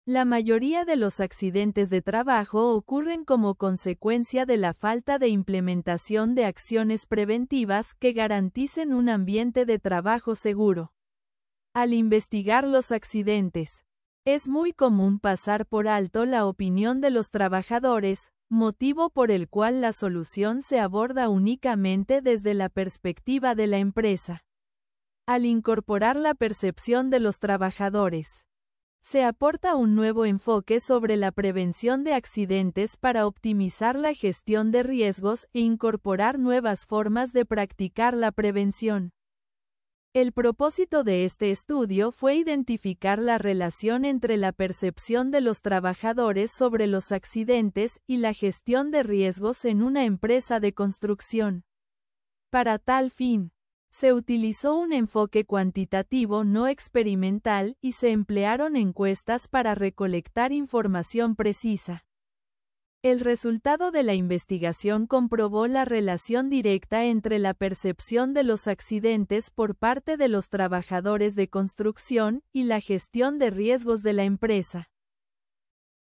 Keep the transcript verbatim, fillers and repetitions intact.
La mayoría de los accidentes de trabajo ocurren como consecuencia de la falta de implementación de acciones preventivas que garanticen un ambiente de trabajo seguro. Al investigar los accidentes, es muy común pasar por alto la opinión de los trabajadores, motivo por el cual la solución se aborda únicamente desde la perspectiva de la empresa. Al incorporar la percepción de los trabajadores, se aporta un nuevo enfoque sobre la prevención de accidentes para optimizar la gestión de riesgos e incorporar nuevas formas de practicar la prevención. El propósito de este estudio fue identificar la relación entre la percepción de los trabajadores sobre los accidentes y la gestión de riesgos en una empresa de construcción. Para tal fin, se utilizó un enfoque cuantitativo no experimental y se emplearon encuestas para recolectar información precisa. El resultado de la investigación comprobó la relación directa entre la percepción de los accidentes por parte de los trabajadores de construcción y la gestión de riesgos de la empresa.